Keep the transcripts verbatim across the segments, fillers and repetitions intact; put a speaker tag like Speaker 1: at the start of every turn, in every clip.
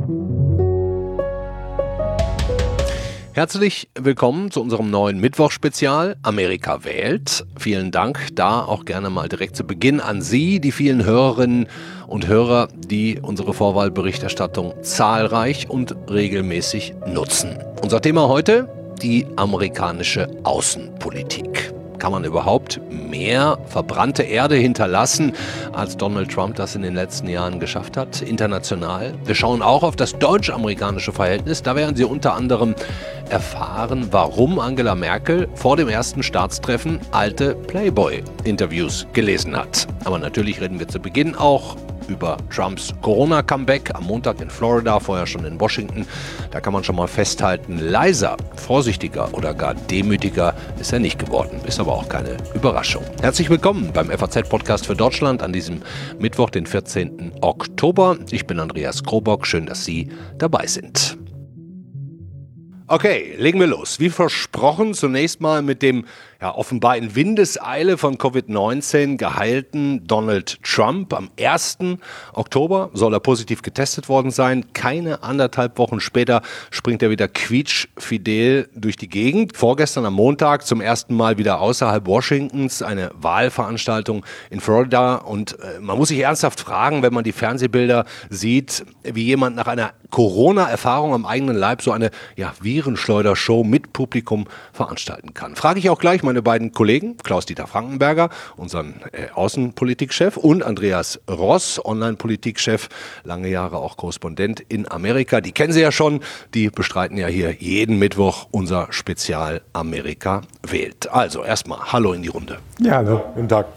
Speaker 1: Herzlich willkommen zu unserem neuen Mittwochspezial Amerika wählt. Vielen Dank da auch gerne mal direkt zu Beginn an Sie, die vielen Hörerinnen und Hörer, die unsere Vorwahlberichterstattung zahlreich und regelmäßig nutzen. Unser Thema heute: die amerikanische Außenpolitik. Kann man überhaupt mehr verbrannte Erde hinterlassen, als Donald Trump das in den letzten Jahren geschafft hat, international? Wir schauen auch auf das deutsch-amerikanische Verhältnis. Da werden Sie unter anderem erfahren, warum Angela Merkel vor dem ersten Staatstreffen alte Playboy-Interviews gelesen hat. Aber natürlich reden wir zu Beginn auch über Trumps Corona-Comeback am Montag in Florida, vorher schon in Washington. Da kann man schon mal festhalten, leiser, vorsichtiger oder gar demütiger ist er nicht geworden. Ist aber auch keine Überraschung. Herzlich willkommen beim F A Z-Podcast für Deutschland an diesem Mittwoch, den vierzehnten Oktober. Ich bin Andreas Krobock. Schön, dass Sie dabei sind. Okay, legen wir los. Wie versprochen, zunächst mal mit dem ja, offenbar in Windeseile von Covid neunzehn geheilten Donald Trump. Am ersten Oktober soll er positiv getestet worden sein. Keine anderthalb Wochen später springt er wieder quietschfidel durch die Gegend. Vorgestern am Montag zum ersten Mal wieder außerhalb Washingtons eine Wahlveranstaltung in Florida. Und äh, man muss sich ernsthaft fragen, wenn man die Fernsehbilder sieht, wie jemand nach einer Corona-Erfahrung am eigenen Leib so eine ja, Virenschleudershow mit Publikum veranstalten kann. Frage ich auch gleich meine beiden Kollegen, Klaus-Dieter Frankenberger, unseren äh, Außenpolitikchef, und Andreas Ross, Online-Politikchef, lange Jahre auch Korrespondent in Amerika. Die kennen Sie ja schon, die bestreiten ja hier jeden Mittwoch unser Spezial Amerika wählt. Also erstmal Hallo in die Runde.
Speaker 2: Ja, hallo. Guten Tag.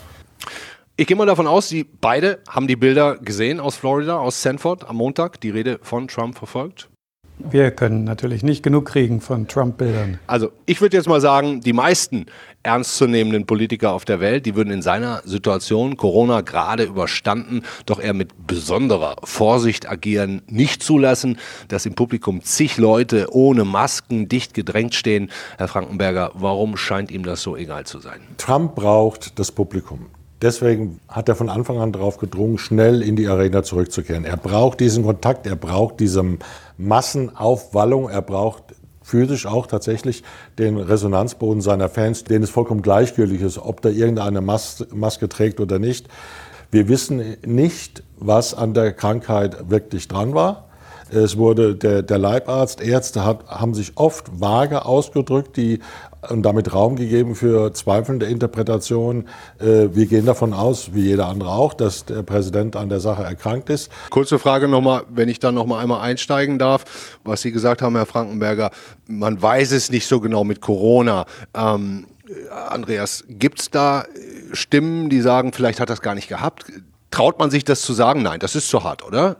Speaker 1: Ich gehe mal davon aus, Sie beide haben die Bilder gesehen aus Florida, aus Sanford am Montag, die Rede von Trump verfolgt.
Speaker 2: Wir können natürlich nicht genug kriegen von Trump-Bildern.
Speaker 1: Also ich würde jetzt mal sagen, die meisten ernstzunehmenden Politiker auf der Welt, die würden in seiner Situation, Corona gerade überstanden, doch eher mit besonderer Vorsicht agieren, nicht zulassen, dass im Publikum zig Leute ohne Masken dicht gedrängt stehen. Herr Frankenberger, warum scheint ihm das so egal zu sein?
Speaker 3: Trump braucht das Publikum. Deswegen hat er von Anfang an darauf gedrungen, schnell in die Arena zurückzukehren. Er braucht diesen Kontakt, er braucht diese Massenaufwallung, er braucht physisch auch tatsächlich den Resonanzboden seiner Fans, denen es vollkommen gleichgültig ist, ob da irgendeine Mas- Maske trägt oder nicht. Wir wissen nicht, was an der Krankheit wirklich dran war. Es wurde der, der Leibarzt, Ärzte hat, haben sich oft vage ausgedrückt, die und damit Raum gegeben für zweifelnde Interpretationen. Äh, wir gehen davon aus, wie jeder andere auch, dass der Präsident an der Sache erkrankt ist.
Speaker 1: Kurze Frage nochmal, wenn ich dann nochmal einmal einsteigen darf, was Sie gesagt haben, Herr Frankenberger, man weiß es nicht so genau mit Corona. Ähm, Andreas, gibt es da Stimmen, die sagen, vielleicht hat er es gar nicht gehabt? Traut man sich das zu sagen? Nein, das ist zu hart, oder?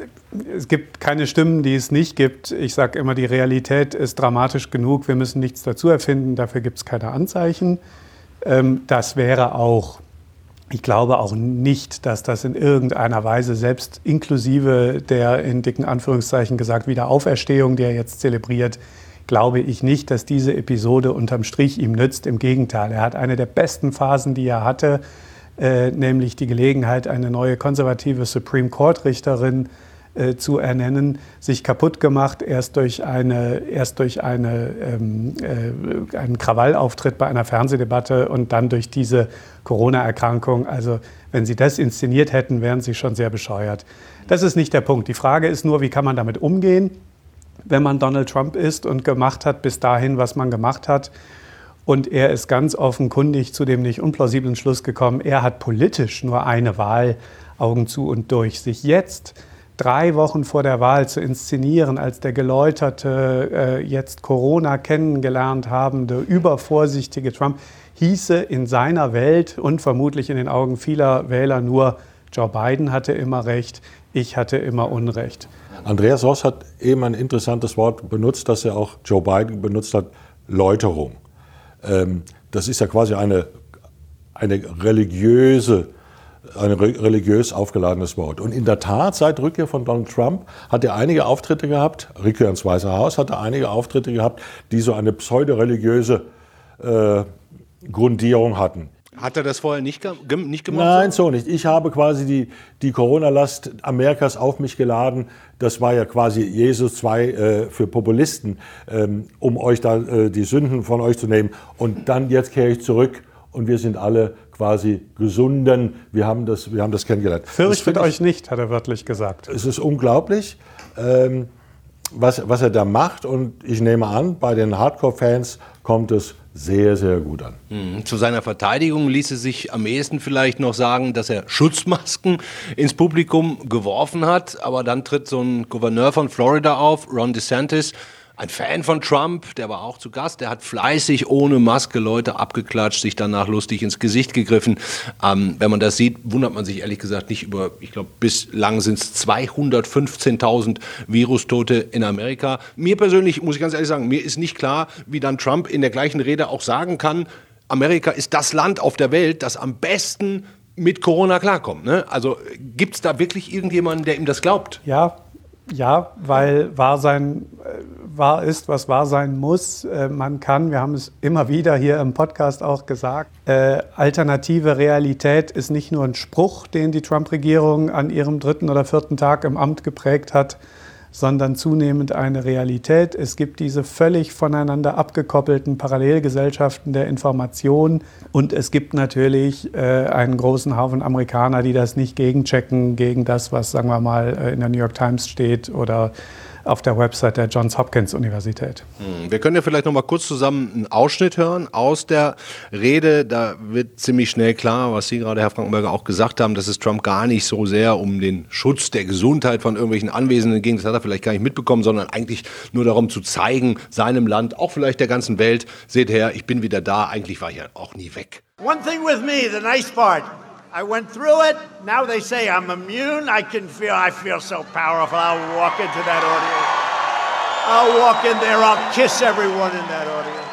Speaker 2: Es gibt keine Stimmen, die es nicht gibt. Ich sage immer, die Realität ist dramatisch genug. Wir müssen nichts dazu erfinden. Dafür gibt es keine Anzeichen. Das wäre auch, ich glaube auch nicht, dass das in irgendeiner Weise, selbst inklusive der in dicken Anführungszeichen gesagt Wiederauferstehung, die er jetzt zelebriert, glaube ich nicht, dass diese Episode unterm Strich ihm nützt. Im Gegenteil, er hat eine der besten Phasen, die er hatte, äh, nämlich die Gelegenheit, eine neue konservative Supreme Court-Richterin äh, zu ernennen, sich kaputt gemacht, erst durch, eine, erst durch eine, ähm, äh, einen Krawallauftritt bei einer Fernsehdebatte und dann durch diese Corona-Erkrankung. Also wenn Sie das inszeniert hätten, wären Sie schon sehr bescheuert. Das ist nicht der Punkt. Die Frage ist nur, wie kann man damit umgehen, wenn man Donald Trump ist und gemacht hat bis dahin, was man gemacht hat. Und er ist ganz offenkundig zu dem nicht unplausiblen Schluss gekommen, er hat politisch nur eine Wahl, Augen zu und durch. Sich jetzt, drei Wochen vor der Wahl, zu inszenieren als der geläuterte, äh, jetzt Corona kennengelernt habende, übervorsichtige Trump, hieße in seiner Welt und vermutlich in den Augen vieler Wähler nur, Joe Biden hatte immer recht, ich hatte immer Unrecht.
Speaker 3: Andreas Ross hat eben ein interessantes Wort benutzt, das er auch Joe Biden benutzt hat, Läuterung. Ähm, das ist ja quasi eine, eine religiöse, ein religiös aufgeladenes Wort. Und in der Tat, seit Rückkehr von Donald Trump hat er einige Auftritte gehabt, Rückkehr ins Weiße Haus hat er einige Auftritte gehabt, die so eine pseudo-religiöse äh, Grundierung hatten.
Speaker 1: Hat er das vorher nicht, ge nicht gemacht?
Speaker 3: Nein, so nicht. Ich habe quasi die, die Corona-Last Amerikas auf mich geladen. Das war ja quasi Jesus zwei äh, für Populisten, ähm, um euch da äh, die Sünden von euch zu nehmen. Und dann jetzt kehre ich zurück und wir sind alle quasi gesunden. Wir haben das, wir haben das kennengelernt.
Speaker 2: Fürchtet euch nicht, hat er wörtlich gesagt.
Speaker 3: Es ist unglaublich, ähm, was, was er da macht. Und ich nehme an, bei den Hardcore-Fans kommt es sehr, sehr gut an.
Speaker 1: Mhm. Zu seiner Verteidigung ließe sich am ehesten vielleicht noch sagen, dass er Schutzmasken ins Publikum geworfen hat. Aber dann tritt so ein Gouverneur von Florida auf, Ron DeSantis, ein Fan von Trump, der war auch zu Gast, der hat fleißig ohne Maske Leute abgeklatscht, sich danach lustig ins Gesicht gegriffen. Ähm, wenn man das sieht, wundert man sich ehrlich gesagt nicht über, ich glaube, bislang sind es zweihundertfünfzehntausend Virustote in Amerika. Mir persönlich, muss ich ganz ehrlich sagen, mir ist nicht klar, wie dann Trump in der gleichen Rede auch sagen kann, Amerika ist das Land auf der Welt, das am besten mit Corona klarkommt. Ne? Also gibt es da wirklich irgendjemanden, der ihm das glaubt?
Speaker 2: Ja, ja, weil wahr sein, wahr ist, was wahr sein muss. Man kann, wir haben es immer wieder hier im Podcast auch gesagt, äh, alternative Realität ist nicht nur ein Spruch, den die Trump-Regierung an ihrem dritten oder vierten Tag im Amt geprägt hat, sondern zunehmend eine Realität. Es gibt diese völlig voneinander abgekoppelten Parallelgesellschaften der Information und es gibt natürlich äh, einen großen Haufen Amerikaner, die das nicht gegenchecken gegen das, was, sagen wir mal, in der New York Times steht oder auf der Website der Johns Hopkins Universität.
Speaker 1: Wir können ja vielleicht noch mal kurz zusammen einen Ausschnitt hören aus der Rede. Da wird ziemlich schnell klar, was Sie gerade, Herr Frankenberger, auch gesagt haben, dass es Trump gar nicht so sehr um den Schutz der Gesundheit von irgendwelchen Anwesenden ging. Das hat er vielleicht gar nicht mitbekommen, sondern eigentlich nur darum zu zeigen, seinem Land, auch vielleicht der ganzen Welt, seht her, ich bin wieder da. Eigentlich war ich ja auch nie weg.
Speaker 4: One thing with me, the nice part. I went through it. Now they say I'm immune. I can feel, I feel so powerful. I'll walk into that audience. I'll walk in there. I'll kiss everyone in that audience.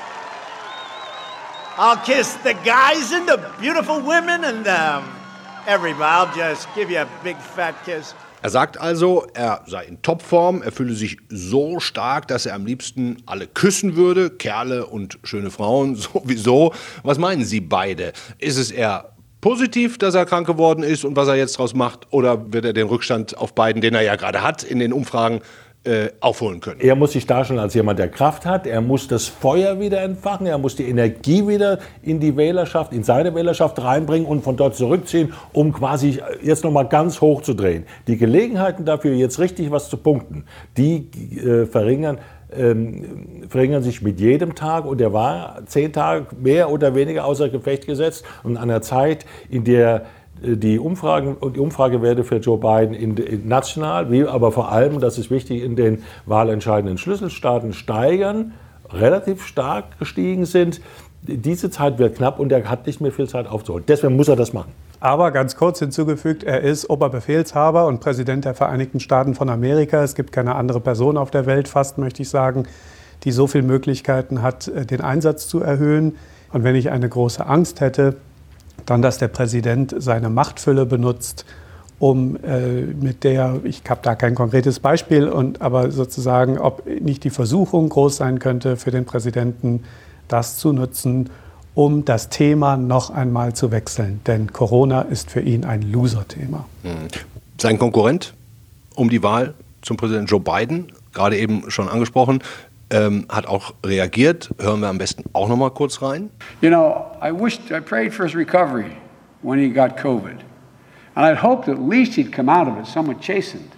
Speaker 4: I'll kiss the guys and the beautiful women and um, everybody. I'll just give you a big fat kiss.
Speaker 1: Er sagt also, er sei in Topform, er fühle sich so stark, dass er am liebsten alle küssen würde, Kerle und schöne Frauen sowieso. Was meinen Sie beide? Ist es eher positiv, dass er krank geworden ist und was er jetzt draus macht, oder wird er den Rückstand auf Biden, den er ja gerade hat, in den Umfragen äh, aufholen können?
Speaker 3: Er muss sich darstellen als jemand, der Kraft hat. Er muss das Feuer wieder entfachen. Er muss die Energie wieder in die Wählerschaft, in seine Wählerschaft reinbringen und von dort zurückziehen, um quasi jetzt noch mal ganz hoch zu drehen. Die Gelegenheiten dafür, jetzt richtig was zu punkten, die äh, verringern Ähm, verringern sich mit jedem Tag, und er war zehn Tage mehr oder weniger außer Gefecht gesetzt, und an einer Zeit, in der äh, die Umfragen und die Umfragewerte für Joe Biden in, in national, wie aber vor allem, das ist wichtig, in den wahlentscheidenden Schlüsselstaaten steigern, relativ stark gestiegen sind. Diese Zeit wird knapp und er hat nicht mehr viel Zeit aufzuholen. Deswegen muss er das machen.
Speaker 2: Aber ganz kurz hinzugefügt, er ist Oberbefehlshaber und Präsident der Vereinigten Staaten von Amerika. Es gibt keine andere Person auf der Welt, fast möchte ich sagen, die so viele Möglichkeiten hat, den Einsatz zu erhöhen. Und wenn ich eine große Angst hätte, dann, dass der Präsident seine Machtfülle benutzt, um äh, mit der, ich habe da kein konkretes Beispiel, und, aber sozusagen, ob nicht die Versuchung groß sein könnte für den Präsidenten, das zu nutzen, um das Thema noch einmal zu wechseln. Denn Corona ist für ihn ein Loser-Thema.
Speaker 1: Sein Konkurrent um die Wahl zum Präsidenten Joe Biden, gerade eben schon angesprochen, ähm, hat auch reagiert. Hören wir am besten auch noch mal kurz rein.
Speaker 5: You know, I wished, I prayed for his recovery when he got COVID. And I'd hoped at least he'd come out of it somewhat chastened.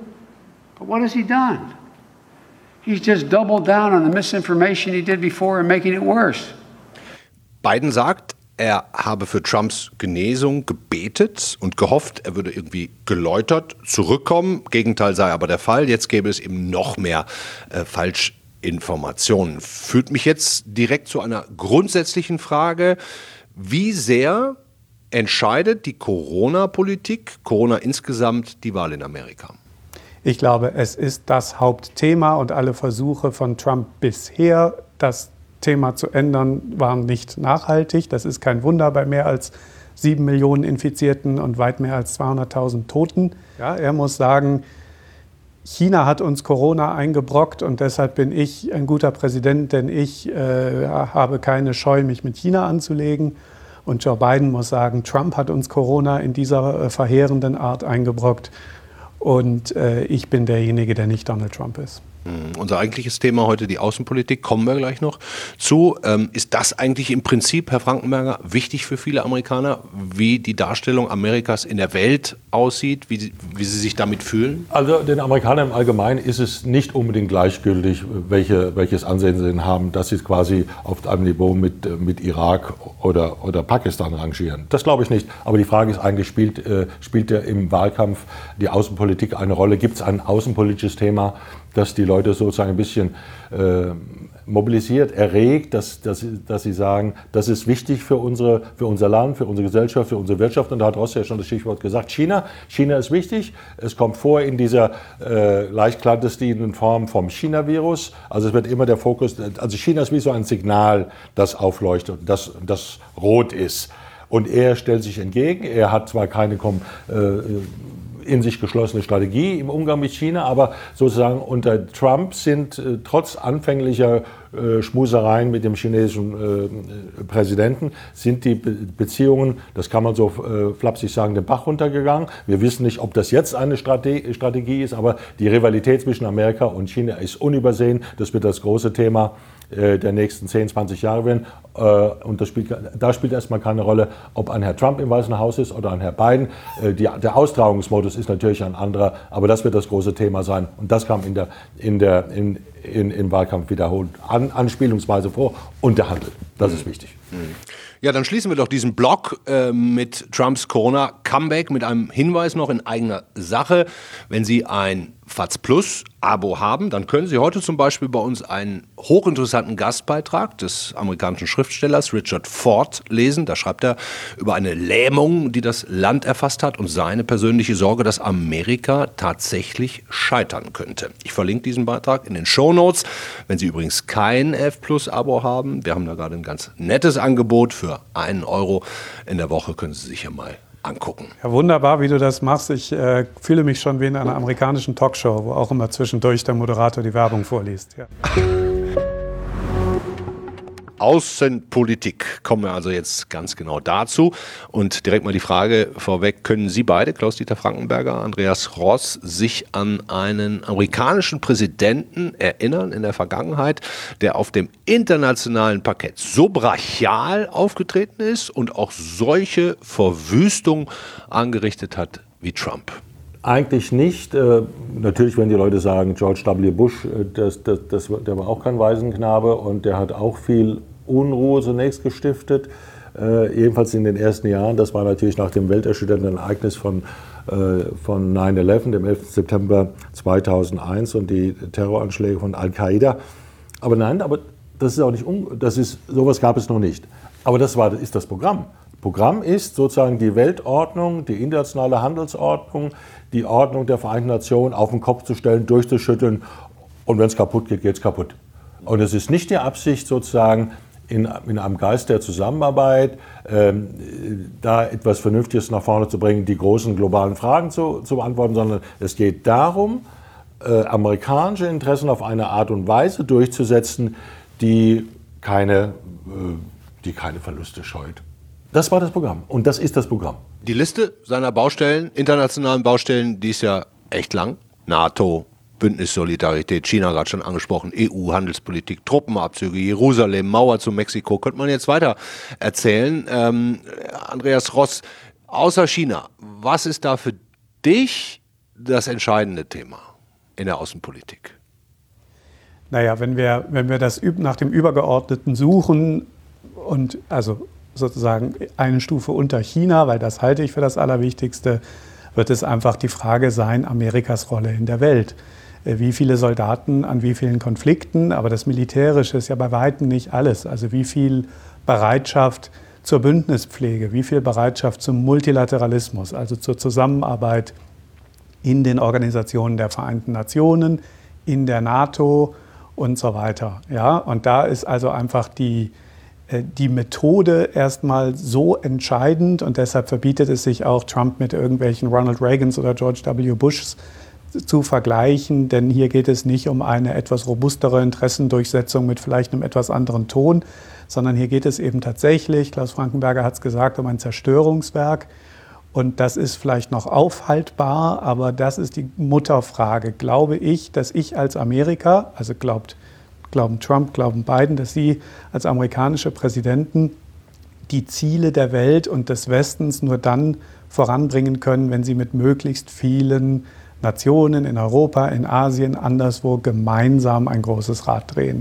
Speaker 5: But what has he done? He's just doubled down on the misinformation he did before and making it worse.
Speaker 1: Biden sagt, er habe für Trumps Genesung gebetet und gehofft, er würde irgendwie geläutert zurückkommen. Gegenteil sei aber der Fall. Jetzt gäbe es eben noch mehr äh, Falschinformationen. Führt mich jetzt direkt zu einer grundsätzlichen Frage. Wie sehr entscheidet die Corona-Politik, Corona insgesamt, die Wahl in Amerika?
Speaker 2: Ich glaube, es ist das Hauptthema, und alle Versuche von Trump bisher, das Thema zu ändern, waren nicht nachhaltig. Das ist kein Wunder bei mehr als sieben Millionen Infizierten und weit mehr als zweihunderttausend Toten. Ja, er muss sagen, China hat uns Corona eingebrockt und deshalb bin ich ein guter Präsident, denn ich äh, habe keine Scheu, mich mit China anzulegen. Und Joe Biden muss sagen, Trump hat uns Corona in dieser äh, verheerenden Art eingebrockt. Und äh, ich bin derjenige, der nicht Donald Trump ist.
Speaker 1: Mhm. Unser eigentliches Thema heute, die Außenpolitik, kommen wir gleich noch zu. Ähm, ist das eigentlich im Prinzip, Herr Frankenberger, wichtig für viele Amerikaner, wie die Darstellung Amerikas in der Welt aussieht, wie sie, wie sie sich damit fühlen?
Speaker 3: Also den Amerikanern im Allgemeinen ist es nicht unbedingt gleichgültig, welche, welches Ansehen sie haben, dass sie quasi auf einem Niveau mit, mit Irak oder, oder Pakistan rangieren. Das glaube ich nicht. Aber die Frage ist eigentlich, spielt, äh, spielt ja im Wahlkampf die Außenpolitik eine Rolle? Gibt es ein außenpolitisches Thema, das die Leute sozusagen ein bisschen äh, mobilisiert, erregt, dass, dass, dass sie sagen, das ist wichtig für, unsere, für unser Land, für unsere Gesellschaft, für unsere Wirtschaft. Und da hat Ross ja schon das Stichwort gesagt, China. China ist wichtig. Es kommt vor in dieser äh, leicht clandestinen Form vom China-Virus. Also es wird immer der Fokus, also China ist wie so ein Signal, das aufleuchtet, das, das rot ist. Und er stellt sich entgegen. Er hat zwar keine äh, in sich geschlossene Strategie im Umgang mit China, aber sozusagen unter Trump sind äh, trotz anfänglicher äh, Schmusereien mit dem chinesischen äh, Präsidenten, sind die Be- Beziehungen, das kann man so äh, flapsig sagen, den Bach runtergegangen. Wir wissen nicht, ob das jetzt eine Strate- Strategie ist, aber die Rivalität zwischen Amerika und China ist unübersehen. Das wird das große Thema der nächsten zehn, zwanzig Jahre werden. Und das spielt, da spielt erstmal keine Rolle, ob ein Herr Trump im Weißen Haus ist oder ein Herr Biden. Die, der Austragungsmodus ist natürlich ein anderer, aber das wird das große Thema sein. Und das kam in der, in der, in, in, im Wahlkampf wiederholt an, anspielungsweise vor. Und der Handel, das ist wichtig.
Speaker 1: Ja, dann schließen wir doch diesen Block äh, mit Trumps Corona-Comeback mit einem Hinweis noch in eigener Sache. Wenn Sie ein FAZ Plus Abo haben, dann können Sie heute zum Beispiel bei uns einen hochinteressanten Gastbeitrag des amerikanischen Schriftstellers Richard Ford lesen. Da schreibt er über eine Lähmung, die das Land erfasst hat und seine persönliche Sorge, dass Amerika tatsächlich scheitern könnte. Ich verlinke diesen Beitrag in den Shownotes. Wenn Sie übrigens kein F Plus Abo haben, wir haben da gerade ein ganz nettes Angebot für einen Euro in der Woche, können Sie sich ja mal angucken.
Speaker 2: Ja, wunderbar, wie du das machst. Ich äh, fühle mich schon wie in einer amerikanischen Talkshow, wo auch immer zwischendurch der Moderator die Werbung vorliest. Ja.
Speaker 1: Außenpolitik. Kommen wir also jetzt ganz genau dazu. Und direkt mal die Frage vorweg, können Sie beide, Klaus-Dieter Frankenberger, Andreas Ross, sich an einen amerikanischen Präsidenten erinnern in der Vergangenheit, der auf dem internationalen Parkett so brachial aufgetreten ist und auch solche Verwüstung angerichtet hat wie Trump?
Speaker 3: Eigentlich nicht. Äh, natürlich werden die Leute sagen, George W. Bush, äh, das, das, das, der war auch kein Waisenknabe und der hat auch viel Unruhe zunächst gestiftet. Äh, jedenfalls in den ersten Jahren. Das war natürlich nach dem welterschütternden Ereignis von, äh, von neun elf, dem elften September zweitausendeins und die Terroranschläge von Al-Qaida. Aber nein, aber das ist auch nicht un- das ist, sowas gab es noch nicht. Aber das war, ist das Programm. Programm ist sozusagen die Weltordnung, die internationale Handelsordnung, die Ordnung der Vereinten Nationen auf den Kopf zu stellen, durchzuschütteln und wenn es kaputt geht, geht es kaputt. Und es ist nicht die Absicht sozusagen in, in einem Geist der Zusammenarbeit, ähm, da etwas Vernünftiges nach vorne zu bringen, die großen globalen Fragen zu, zu beantworten, sondern es geht darum, äh, amerikanische Interessen auf eine Art und Weise durchzusetzen, die keine, äh, die keine Verluste scheut. Das war das Programm und das ist das Programm.
Speaker 1: Die Liste seiner Baustellen, internationalen Baustellen, die ist ja echt lang. NATO, Bündnis Solidarität, China gerade schon angesprochen, E U, Handelspolitik, Truppenabzüge, Jerusalem, Mauer zu Mexiko, könnte man jetzt weiter erzählen. Ähm, Andreas Ross, außer China, was ist da für dich das entscheidende Thema in der Außenpolitik?
Speaker 2: Naja, wenn wir, wenn wir das nach dem Übergeordneten suchen und also sozusagen eine Stufe unter China, weil das halte ich für das Allerwichtigste, wird es einfach die Frage sein, Amerikas Rolle in der Welt. Wie viele Soldaten an wie vielen Konflikten, aber das Militärische ist ja bei weitem nicht alles. Also wie viel Bereitschaft zur Bündnispflege, wie viel Bereitschaft zum Multilateralismus, also zur Zusammenarbeit in den Organisationen der Vereinten Nationen, in der NATO und so weiter. Ja, und da ist also einfach die die Methode erstmal so entscheidend und deshalb verbietet es sich auch, Trump mit irgendwelchen Ronald Reagans oder George W. Bushs zu vergleichen, denn hier geht es nicht um eine etwas robustere Interessendurchsetzung mit vielleicht einem etwas anderen Ton, sondern hier geht es eben tatsächlich, Klaus Frankenberger hat es gesagt, um ein Zerstörungswerk. Und das ist vielleicht noch aufhaltbar, aber das ist die Mutterfrage. Glaube ich, dass ich als Amerika, also glaubt, glauben Trump, glauben Biden, dass sie als amerikanische Präsidenten die Ziele der Welt und des Westens nur dann voranbringen können, wenn sie mit möglichst vielen Nationen in Europa, in Asien, anderswo gemeinsam ein großes Rad drehen.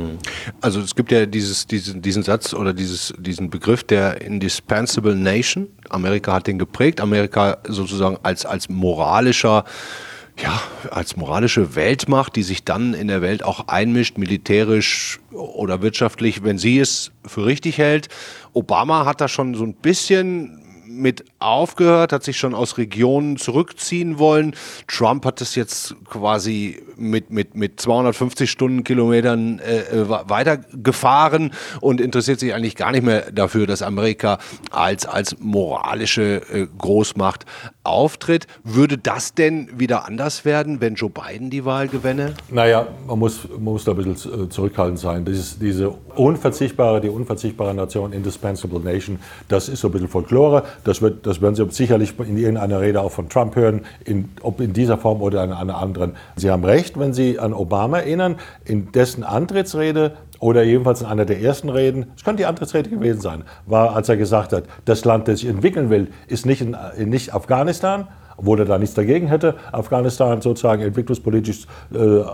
Speaker 1: Also es gibt ja dieses, diesen, diesen Satz oder dieses, diesen Begriff der Indispensable Nation. Amerika hat den geprägt. Amerika sozusagen als, als moralischer, ja, als moralische Weltmacht, die sich dann in der Welt auch einmischt, militärisch oder wirtschaftlich, wenn sie es für richtig hält. Obama hat da schon so ein bisschen mit aufgehört, hat sich schon aus Regionen zurückziehen wollen. Trump hat das jetzt quasi mit, mit, mit zweihundertfünfzig Stundenkilometern äh, weitergefahren und interessiert sich eigentlich gar nicht mehr dafür, dass Amerika als, als moralische äh, Großmacht auftritt. Würde das denn wieder anders werden, wenn Joe Biden die Wahl gewänne?
Speaker 3: Naja, man muss, man muss da ein bisschen zurückhaltend sein. Dieses, diese unverzichtbare, die unverzichtbare Nation, Indispensable Nation, das ist so ein bisschen Folklore. Das, wird, das werden Sie sicherlich in irgendeiner Rede auch von Trump hören, in, ob in dieser Form oder in einer anderen. Sie haben recht, wenn Sie an Obama erinnern, in dessen Antrittsrede oder jedenfalls in einer der ersten Reden, es könnte die Antrittsrede gewesen sein, war, als er gesagt hat, das Land, das sich entwickeln will, ist nicht, in, nicht Afghanistan, obwohl er da nichts dagegen hätte, Afghanistan sozusagen entwicklungspolitisch äh, äh,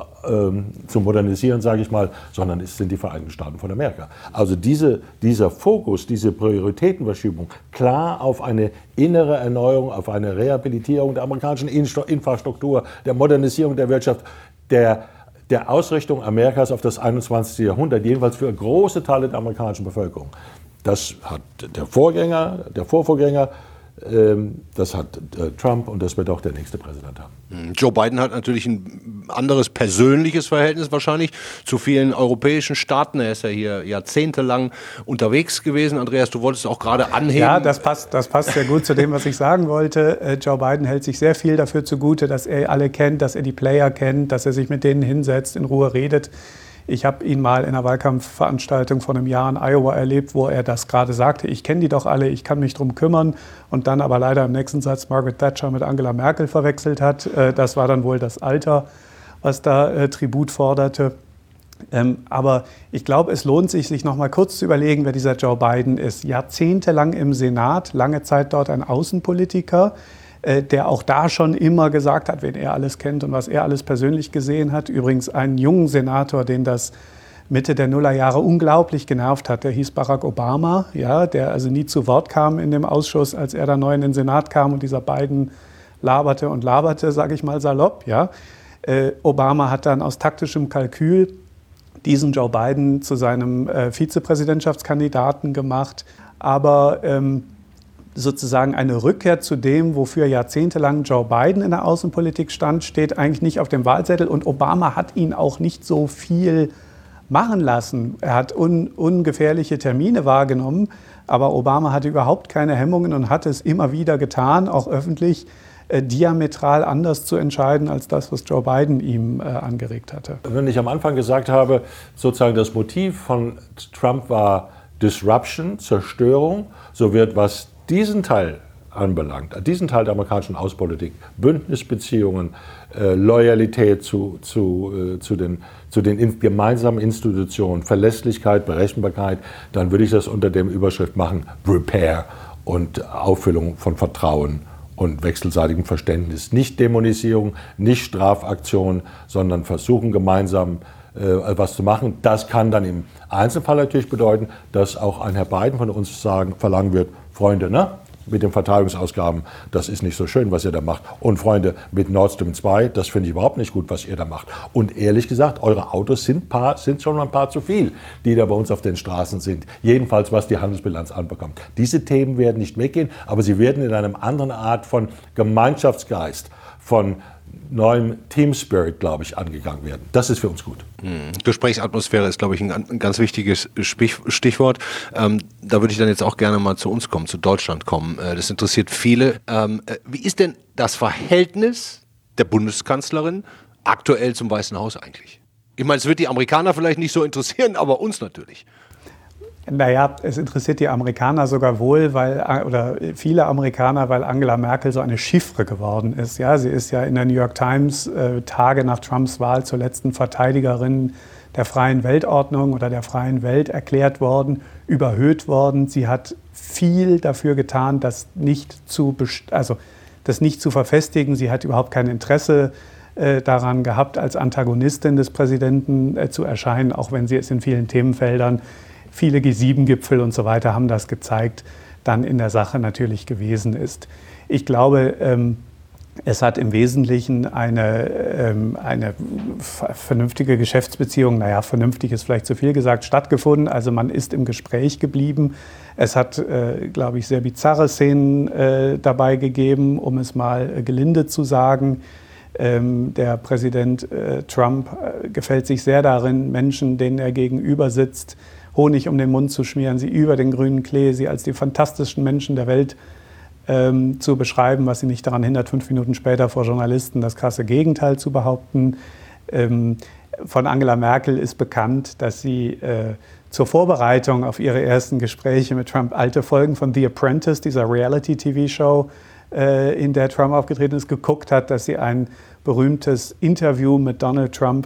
Speaker 3: zu modernisieren, sage ich mal, sondern es sind die Vereinigten Staaten von Amerika. Also diese, dieser Fokus, diese Prioritätenverschiebung, klar auf eine innere Erneuerung, auf eine Rehabilitierung der amerikanischen Infrastruktur, der Modernisierung der Wirtschaft, der der Ausrichtung Amerikas auf das einundzwanzigste Jahrhundert, jedenfalls für große Teile der amerikanischen Bevölkerung. Das hat der Vorgänger, der Vorvorgänger, ähm, das hat äh, Trump und das wird auch der nächste Präsident haben.
Speaker 1: Joe Biden hat natürlich ein anderes persönliches Verhältnis wahrscheinlich zu vielen europäischen Staaten. Er ist ja hier jahrzehntelang unterwegs gewesen. Andreas, du wolltest auch gerade anheben.
Speaker 2: Ja, das passt, das passt sehr gut zu dem, was ich sagen wollte. Äh, Joe Biden hält sich sehr viel dafür zugute, dass er alle kennt, dass er die Player kennt, dass er sich mit denen hinsetzt, in Ruhe redet. Ich habe ihn mal in einer Wahlkampfveranstaltung vor einem Jahr in Iowa erlebt, wo er das gerade sagte, ich kenne die doch alle, ich kann mich drum kümmern. Und dann aber leider im nächsten Satz Margaret Thatcher mit Angela Merkel verwechselt hat. Das war dann wohl das Alter, was da äh, Tribut forderte. Ähm, aber ich glaube, es lohnt sich, sich noch mal kurz zu überlegen, wer dieser Joe Biden ist. Jahrzehntelang im Senat, lange Zeit dort ein Außenpolitiker, der auch da schon immer gesagt hat, wen er alles kennt und was er alles persönlich gesehen hat. Übrigens einen jungen Senator, den das Mitte der Nullerjahre unglaublich genervt hat. Der hieß Barack Obama, ja, der also nie zu Wort kam in dem Ausschuss, als er da neu in den Senat kam und dieser Biden laberte und laberte, sage ich mal salopp. Ja. Äh, Obama hat dann aus taktischem Kalkül diesen Joe Biden zu seinem äh, Vizepräsidentschaftskandidaten gemacht. Aber ähm, sozusagen eine Rückkehr zu dem, wofür jahrzehntelang Joe Biden in der Außenpolitik stand, steht eigentlich nicht auf dem Wahlzettel. Und Obama hat ihn auch nicht so viel machen lassen. Er hat un, ungefährliche Termine wahrgenommen, aber Obama hatte überhaupt keine Hemmungen und hat es immer wieder getan, auch öffentlich, äh, diametral anders zu entscheiden, als das, was Joe Biden ihm äh, angeregt hatte.
Speaker 3: Wenn ich am Anfang gesagt habe, sozusagen das Motiv von Trump war Disruption, Zerstörung, so wird, was diesen Teil anbelangt, diesen Teil der amerikanischen Außenpolitik, Bündnisbeziehungen, äh, Loyalität zu, zu, äh, zu den, zu den in, gemeinsamen Institutionen, Verlässlichkeit, Berechenbarkeit, dann würde ich das unter der Überschrift machen, Repair und Auffüllung von Vertrauen und wechselseitigem Verständnis. Nicht Dämonisierung, nicht Strafaktion, sondern versuchen gemeinsam äh, was zu machen. Das kann dann im Einzelfall natürlich bedeuten, dass auch ein Herr Biden von uns sagen, verlangen wird, Freunde, ne? Mit den Verteidigungsausgaben, das ist nicht so schön, was ihr da macht. Und Freunde, mit Nord Stream zwei, das finde ich überhaupt nicht gut, was ihr da macht. Und ehrlich gesagt, eure Autos sind, paar, sind schon ein paar zu viel, die da bei uns auf den Straßen sind. Jedenfalls, was die Handelsbilanz anbekommt. Diese Themen werden nicht weggehen, aber sie werden in einer anderen Art von Gemeinschaftsgeist, von neuem Team Spirit, glaube ich, angegangen werden. Das ist für uns gut.
Speaker 1: Mhm. Gesprächsatmosphäre ist, glaube ich, ein, ein ganz wichtiges Stichwort. Ähm, da würde ich dann jetzt auch gerne mal zu uns kommen, zu Deutschland kommen. Äh, das interessiert viele. Ähm, äh, wie ist denn das Verhältnis der Bundeskanzlerin aktuell zum Weißen Haus eigentlich? Ich meine, es wird die Amerikaner vielleicht nicht so interessieren, aber uns natürlich.
Speaker 2: Naja, es interessiert die Amerikaner sogar wohl, weil, oder viele Amerikaner, weil Angela Merkel so eine Chiffre geworden ist. Ja, sie ist ja in der New York Times äh, Tage nach Trumps Wahl zur letzten Verteidigerin der freien Weltordnung oder der freien Welt erklärt worden, überhöht worden. Sie hat viel dafür getan, das nicht zu, also das nicht zu verfestigen. Sie hat überhaupt kein Interesse äh, daran gehabt, als Antagonistin des Präsidenten äh, zu erscheinen, auch wenn sie es in vielen Themenfeldern, viele G sieben Gipfel und so weiter haben das gezeigt, dann in der Sache natürlich gewesen ist. Ich glaube, ähm, es hat im Wesentlichen eine, ähm, eine vernünftige Geschäftsbeziehung, naja, vernünftig ist vielleicht zu viel gesagt, stattgefunden. Also man ist im Gespräch geblieben. Es hat, äh, glaube ich, sehr bizarre Szenen äh, dabei gegeben, um es mal äh, gelinde zu sagen. Ähm, der Präsident äh, Trump äh, gefällt sich sehr darin, Menschen, denen er gegenüber sitzt, Honig um den Mund zu schmieren, sie über den grünen Klee, sie als die fantastischsten Menschen der Welt ähm, zu beschreiben, was sie nicht daran hindert, fünf Minuten später vor Journalisten das krasse Gegenteil zu behaupten. Ähm, von Angela Merkel ist bekannt, dass sie äh, zur Vorbereitung auf ihre ersten Gespräche mit Trump alte Folgen von The Apprentice, dieser Reality-T V-Show, äh, in der Trump aufgetreten ist, geguckt hat, dass sie ein berühmtes Interview mit Donald Trump,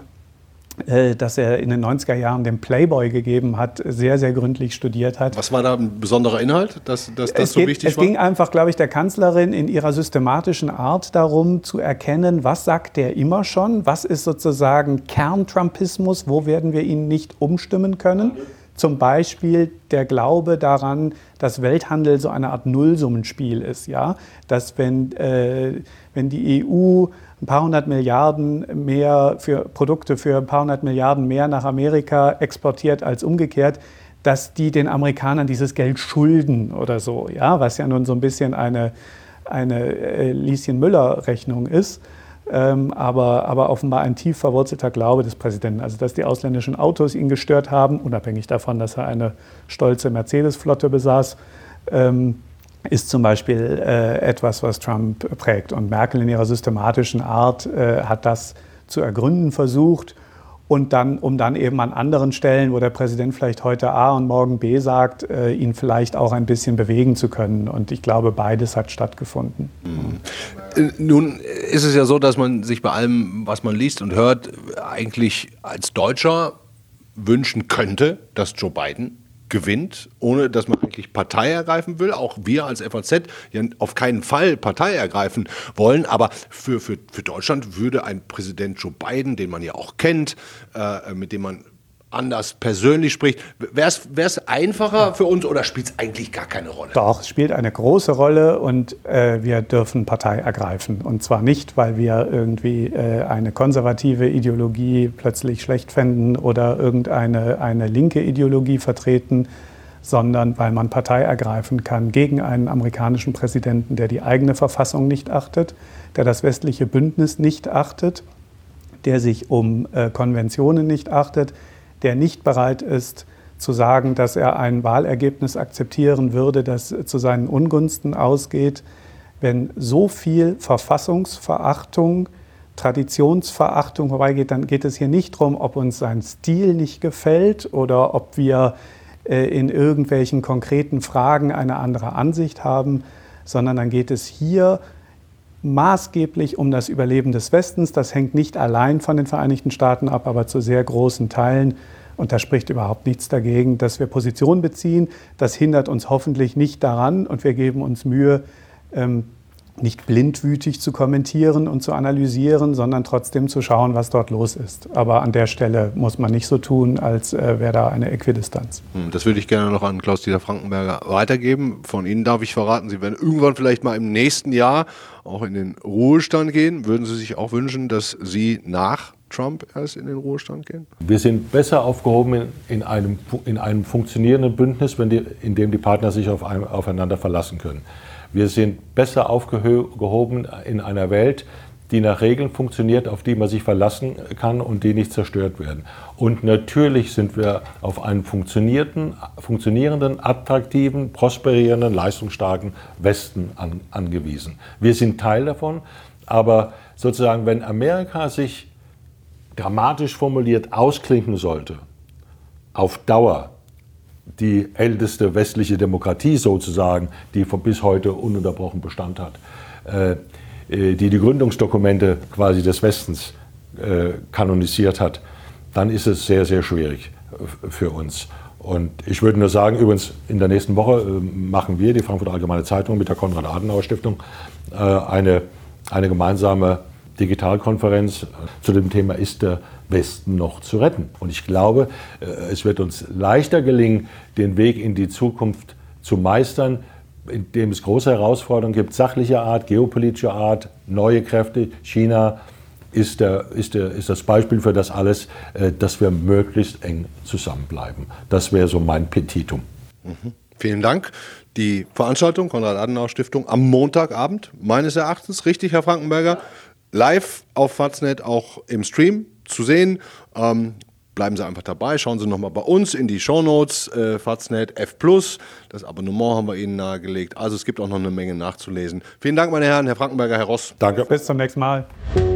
Speaker 2: das er in den neunziger Jahren dem Playboy gegeben hat, sehr, sehr gründlich studiert hat.
Speaker 1: Was war da ein besonderer Inhalt, dass, dass das
Speaker 2: es
Speaker 1: so
Speaker 2: geht,
Speaker 1: wichtig
Speaker 2: es
Speaker 1: war?
Speaker 2: Es ging einfach, glaube ich, der Kanzlerin in ihrer systematischen Art darum, zu erkennen, was sagt der immer schon, was ist sozusagen Kerntrumpismus, wo werden wir ihn nicht umstimmen können. Zum Beispiel der Glaube daran, dass Welthandel so eine Art Nullsummenspiel ist. Ja? Dass wenn, äh, wenn die E U ein paar hundert Milliarden mehr für Produkte für ein paar hundert Milliarden mehr nach Amerika exportiert als umgekehrt, dass die den Amerikanern dieses Geld schulden oder so, ja, was ja nun so ein bisschen eine, eine äh, Lieschen-Müller-Rechnung ist, ähm, aber, aber offenbar ein tief verwurzelter Glaube des Präsidenten, also dass die ausländischen Autos ihn gestört haben, unabhängig davon, dass er eine stolze Mercedes-Flotte besaß, ähm, ist zum Beispiel äh, etwas, was Trump prägt. Und Merkel in ihrer systematischen Art äh, hat das zu ergründen versucht. Und dann, um dann eben an anderen Stellen, wo der Präsident vielleicht heute A und morgen B sagt, äh, ihn vielleicht auch ein bisschen bewegen zu können. Und ich glaube, beides hat stattgefunden.
Speaker 1: Mhm. Nun ist es ja so, dass man sich bei allem, was man liest und hört, eigentlich als Deutscher wünschen könnte, dass Joe Biden gewinnt, ohne dass man eigentlich Partei ergreifen will. Auch wir als F A Z ja auf keinen Fall Partei ergreifen wollen. Aber für, für, für Deutschland würde ein Präsident Joe Biden, den man ja auch kennt, äh, mit dem man anders persönlich spricht, wäre es einfacher für uns oder spielt es eigentlich gar keine Rolle?
Speaker 2: Doch, es spielt eine große Rolle und äh, wir dürfen Partei ergreifen. Und zwar nicht, weil wir irgendwie äh, eine konservative Ideologie plötzlich schlecht fänden oder irgendeine eine linke Ideologie vertreten, sondern weil man Partei ergreifen kann gegen einen amerikanischen Präsidenten, der die eigene Verfassung nicht achtet, der das westliche Bündnis nicht achtet, der sich um äh, Konventionen nicht achtet, der nicht bereit ist, zu sagen, dass er ein Wahlergebnis akzeptieren würde, das zu seinen Ungunsten ausgeht. Wenn so viel Verfassungsverachtung, Traditionsverachtung vorbeigeht, dann geht es hier nicht darum, ob uns sein Stil nicht gefällt oder ob wir äh, in irgendwelchen konkreten Fragen eine andere Ansicht haben, sondern dann geht es hier maßgeblich um das Überleben des Westens. Das hängt nicht allein von den Vereinigten Staaten ab, aber zu sehr großen Teilen. Und da spricht überhaupt nichts dagegen, dass wir Position beziehen. Das hindert uns hoffentlich nicht daran und wir geben uns Mühe, ähm, nicht blindwütig zu kommentieren und zu analysieren, sondern trotzdem zu schauen, was dort los ist. Aber an der Stelle muss man nicht so tun, als äh, wäre da eine Äquidistanz.
Speaker 1: Das würde ich gerne noch an Klaus-Dieter Frankenberger weitergeben. Von Ihnen darf ich verraten, Sie werden irgendwann vielleicht mal im nächsten Jahr auch in den Ruhestand gehen. Würden Sie sich auch wünschen, dass Sie nach Trump erst in den Ruhestand gehen?
Speaker 3: Wir sind besser aufgehoben in, in, einem, in einem funktionierenden Bündnis, wenn die, in dem die Partner sich auf ein, aufeinander verlassen können. Wir sind besser aufgehoben in einer Welt, die nach Regeln funktioniert, auf die man sich verlassen kann und die nicht zerstört werden. Und natürlich sind wir auf einen funktionierenden, funktionierenden, attraktiven, prosperierenden, leistungsstarken Westen an, angewiesen. Wir sind Teil davon, aber sozusagen, wenn Amerika sich dramatisch formuliert ausklinken sollte, auf Dauer, die älteste westliche Demokratie sozusagen, die von bis heute ununterbrochen Bestand hat, äh, die die Gründungsdokumente quasi des Westens äh, kanonisiert hat, dann ist es sehr, sehr schwierig für uns. Und ich würde nur sagen, übrigens in der nächsten Woche äh, machen wir, die Frankfurter Allgemeine Zeitung mit der Konrad-Adenauer-Stiftung, äh, eine, eine gemeinsame Digitalkonferenz zu dem Thema, ist der Westen noch zu retten? Und ich glaube, äh, es wird uns leichter gelingen, den Weg in die Zukunft zu meistern, indem es große Herausforderungen gibt, sachlicher Art, geopolitischer Art, neue Kräfte. China ist, der, ist, der, ist das Beispiel für das alles, äh, dass wir möglichst eng zusammenbleiben. Das wäre so mein Petitum.
Speaker 1: Mhm. Vielen Dank. Die Veranstaltung Konrad-Adenauer-Stiftung am Montagabend, meines Erachtens, richtig, Herr Frankenberger, live auf Faznet, auch im Stream zu sehen. Ähm, Bleiben Sie einfach dabei, schauen Sie nochmal bei uns in die Shownotes, äh, Faznet F plus, das Abonnement haben wir Ihnen nahegelegt, also es gibt auch noch eine Menge nachzulesen. Vielen Dank, meine Herren, Herr Frankenberger, Herr Ross.
Speaker 3: Danke.
Speaker 2: Bis zum nächsten Mal.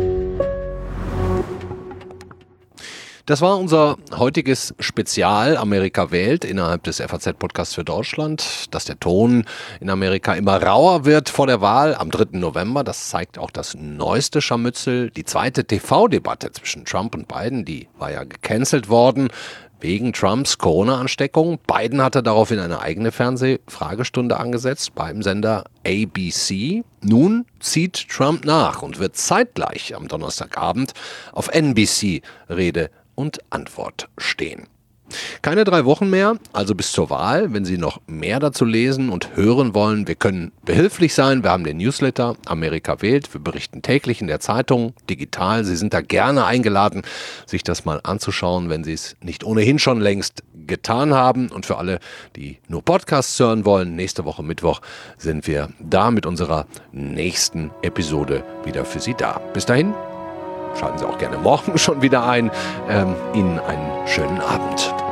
Speaker 1: Das war unser heutiges Spezial Amerika wählt innerhalb des F A Z-Podcasts für Deutschland. Dass der Ton in Amerika immer rauer wird vor der Wahl am dritten November, das zeigt auch das neueste Scharmützel. Die zweite T V-Debatte zwischen Trump und Biden, die war ja gecancelt worden wegen Trumps Corona-Ansteckung. Biden hatte daraufhin eine eigene Fernsehfragestunde angesetzt beim Sender A B C. Nun zieht Trump nach und wird zeitgleich am Donnerstagabend auf N B C Rede und Antwort stehen. Keine drei Wochen mehr, also bis zur Wahl. Wenn Sie noch mehr dazu lesen und hören wollen, wir können behilflich sein. Wir haben den Newsletter Amerika wählt. Wir berichten täglich in der Zeitung, digital. Sie sind da gerne eingeladen, sich das mal anzuschauen, wenn Sie es nicht ohnehin schon längst getan haben. Und für alle, die nur Podcasts hören wollen, nächste Woche Mittwoch sind wir da mit unserer nächsten Episode wieder für Sie da. Bis dahin. Schalten Sie auch gerne morgen schon wieder ein. Ähm, Ihnen einen schönen Abend.